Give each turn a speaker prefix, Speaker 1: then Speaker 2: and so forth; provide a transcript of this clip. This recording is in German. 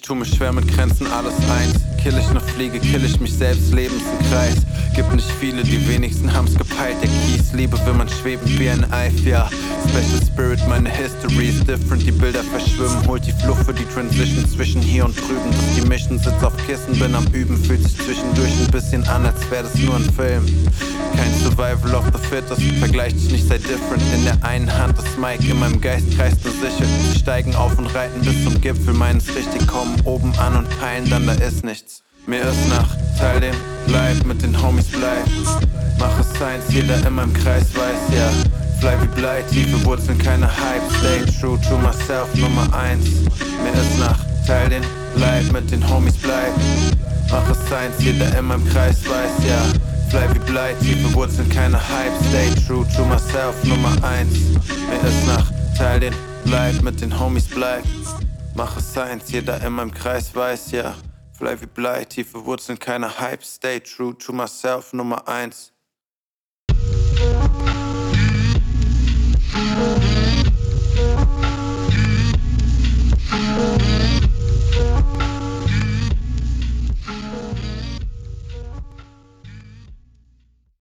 Speaker 1: tu mir schwer mit Grenzen, alles eins. Kill ich ne Fliege, kill ich mich selbst, Leben ist ein Kreis. Gibt nicht viele, die wenigsten haben's gepeilt. Der Kies, Liebe will man schweben wie ein Eif, ja. Special Spirit, meine History ist different. Die Bilder verschwimmen, holt die Flucht für die Transition zwischen hier und drüben. Dass die Mission sitz auf Kissen, bin am Üben. Fühlt sich zwischendurch ein bisschen an, als wär das nur ein Film. Kein Survival of the Fittest, vergleich dich nicht, sei different. In der einen Hand das Mic, in meinem Geist kreist nur sicher. Wir steigen auf und reiten bis zum Gipfel, meinen's richtig, kommen oben an und peilen, dann da ist nichts. Mir ist nach, teil den Bleib, mit den Homies bleib. Mach es eins, jeder in meinem Kreis weiß, ja. Fly wie Blei, tiefe Wurzeln, keine Hype. Stay true to myself, Nummer 1. Mir ist nach, teil den Bleib, mit den Homies bleib. Mach es eins, jeder in meinem Kreis weiß, ja. Fly wie Blei, tiefe Wurzeln, keine Hype. Stay true to myself, Nummer 1. Mir ist nach, teil den Bleib, mit den Homies bleib. Mach es eins, jeder in meinem Kreis weiß, ja. Fly wie Blei, tiefe Wurzeln, keine Hype. Stay true to myself, Nummer 1.